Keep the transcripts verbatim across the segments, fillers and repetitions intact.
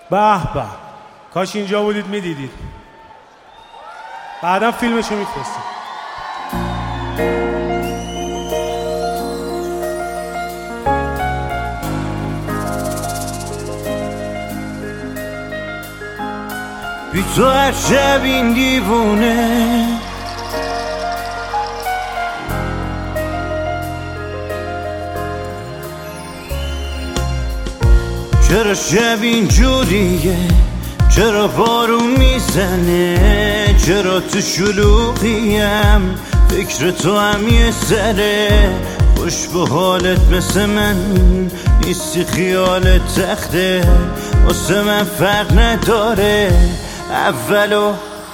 به به، کاش اینجا بودید میدیدید. بعدا فیلمشو میفرستیم. بی تو هر شب این دیوونه چرا شب این جوریه، چرا بارون میزنه، چرا تو شلوغیم فکر تو هم یه سره. خوش به حالت مثل من نیستی، خیالت تخته واسه من فرق نداره اولو.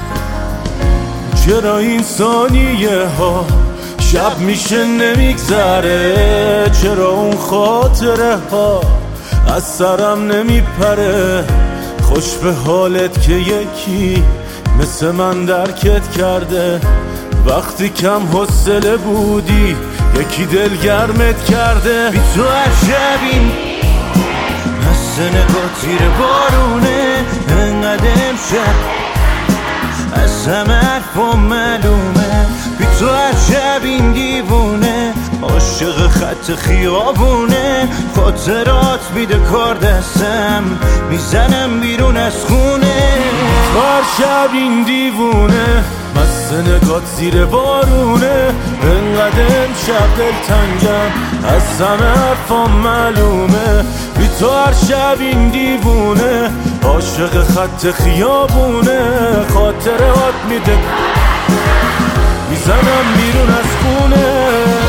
چرا این ثانیه ها شب میشه نمیگذره، چرا اون خاطره ها از سرم نمیپره. خوش به حالت که یکی مثل من درکت کرده، وقتی کم حوصله بودی یکی دلگرمت کرده. بی تو هر شب این مثل نگاه تیر بارونه، انقدر امشب از همه حرفا معلومه. بی تو هر شب این دیوونه عاشق خط خیابونه، خاطرات میده کار دستم میزنم بیرون از خونه. هر شب این دیوونه مثل نگات زیر بارونه، انقدر امشب دلتنگم از همه حرفام معلومه. بی تو هر شب این دیوونه عاشق خط خیابونه، خاطرات میده میزنم بیرون از خونه.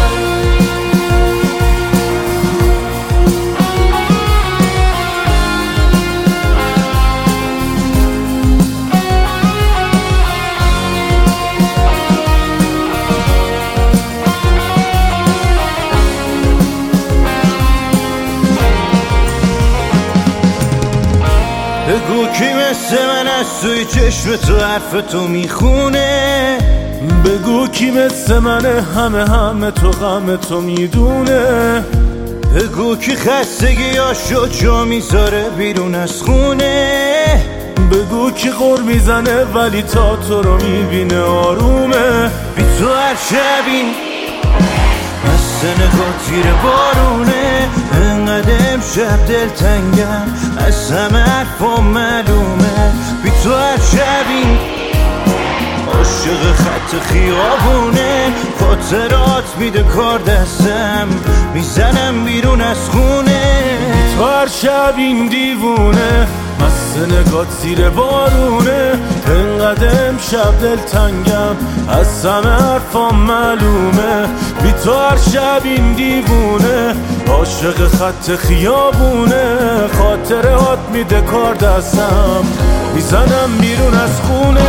بگو کی مثل من از توی چشم تو حرف تو میخونه، بگو کی مثل منه همه همه تو غم تو میدونه. بگو کی خستگیاشو جا میذاره بیرون از خونه، بگو کی غر میزنه ولی تا تو رو میبینه آرومه. بی تو هر شب این مثل نگاه تیر بارونه، انقدر امشب دلتنگم از همه حرفا معلومه. بی تو هر شب این عاشق خط خیابونه، خاطرات میده کار دستم میزنم بیرون از خونه. تو هر شب این دیوونه مثل نگات زیر بارونه، انقدر امشب دلتنگم از همه حرفام معلومه. بی تو هر شب این دیوونه عاشق خط خیابونه، خاطرات میده کار دستم میزنم بیرون از خونه.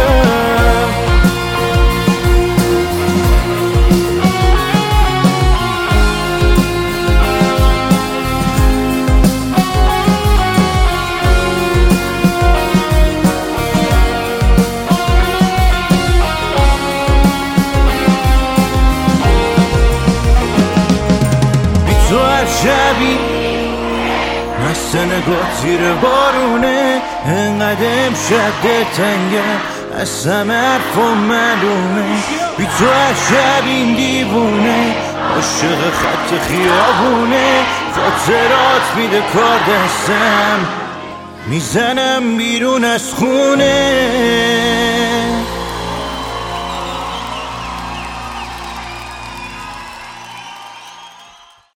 تو هر شبی مثل نگاه زیر بارونه، انقدر امشب دلتنگم از همه حرفا معلومه. بی تو هر شب این دیوونه عاشق خط خیابونه، خاطرات میده کار دستم میزنم بیرون از خونه.